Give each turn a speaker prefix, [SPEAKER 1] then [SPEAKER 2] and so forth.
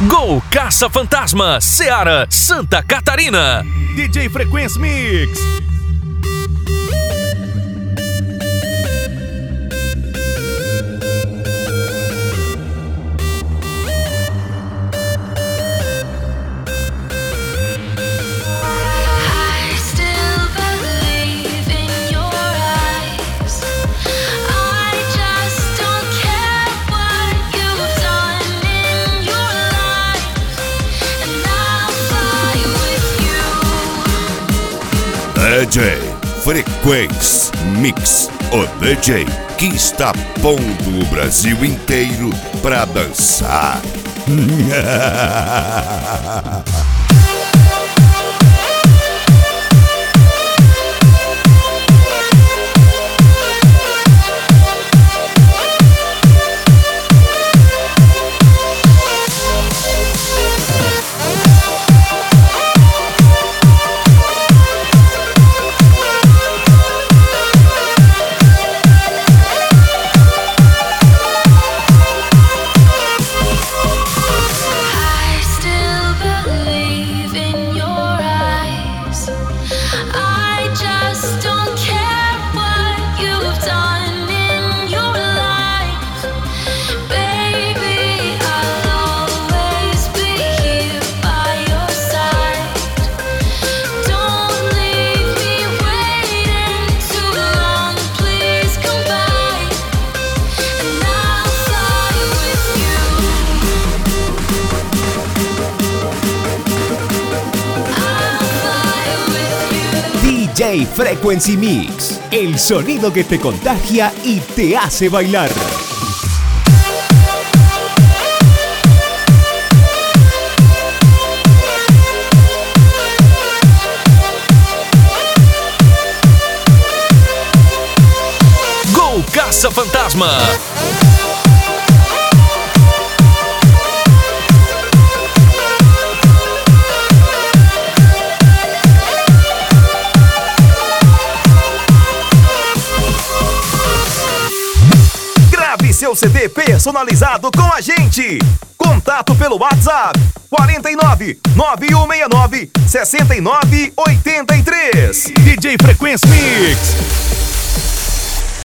[SPEAKER 1] Gol Caça-Fantasma, Ceará, Santa Catarina.
[SPEAKER 2] DJ Frequency Mix.
[SPEAKER 3] DJ Frequency Mix, o DJ que está pondo o Brasil inteiro pra dançar.
[SPEAKER 4] DJ Frequency Mix, el sonido que te contagia y te hace bailar.
[SPEAKER 1] Gol Caça-Fantasma.
[SPEAKER 2] Seu CD personalizado com a gente. Contato pelo WhatsApp 49 9169 6983. DJ Frequency Mix.